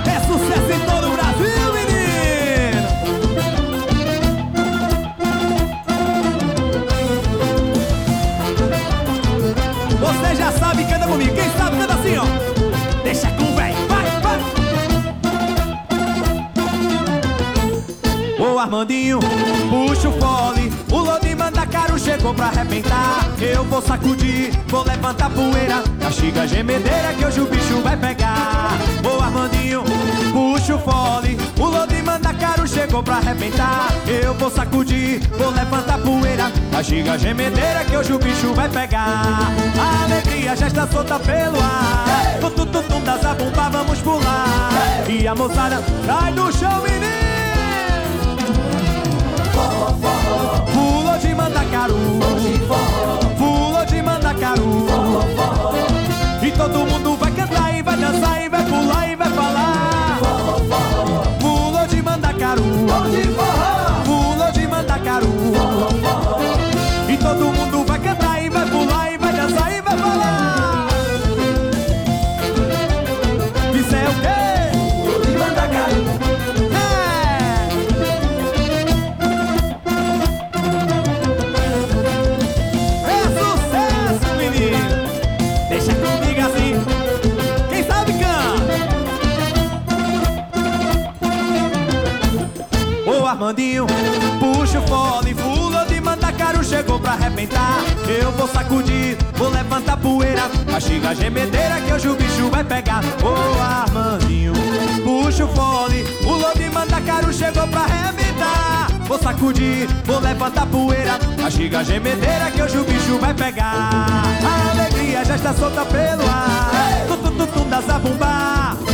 É sucesso em todo o Brasil, menino. Você já sabe, canta comigo. Quem sabe, canta assim, ó. Deixa com o véi, vai, vai. Ô Armandinho, puxa o fole. O Lodi Mandacaru chegou pra arrebentar. Eu vou sacudir, vou levantar poeira. Castiga gemedeira que hoje o bicho vai pegar. Ô Armandinho, puxa o fole. O Lodi Mandacaru chegou pra arrebentar. Eu vou sacudir, vou levantar poeira. Castiga gemedeira que hoje o bicho vai pegar. A alegria já está solta pelo ar. No tum-tum-tum da zabumba vamos pular. E a moçada sai do chão, menino. Pulou de Mandacaru, pulou de Mandacaru. E todo mundo vai cantar e vai dançar e vai pular e vai falar. Pulou de Mandacaru, pulou de Mandacaru. E todo mundo vai cantar e vai pular e vai dançar e vai falar. Isso é o quê? Pulou de Mandacaru. Deixa comigo assim. Quem sabe canta. Ô Armandinho, puxa o fole. Pulou de Mandacaru, chegou pra arrebentar. Eu vou sacudir, vou levantar poeira. Castiga a gemedeira que hoje o bicho vai pegar. Ô Armandinho, puxa o fole. Pulou de Mandacaru, chegou pra arrebentar. Vou sacudir, vou levantar poeira. Castiga a gemedeira que hoje o bicho vai pegar. A alegria já está solta pelo ar. No tum-tum-tum da zabumba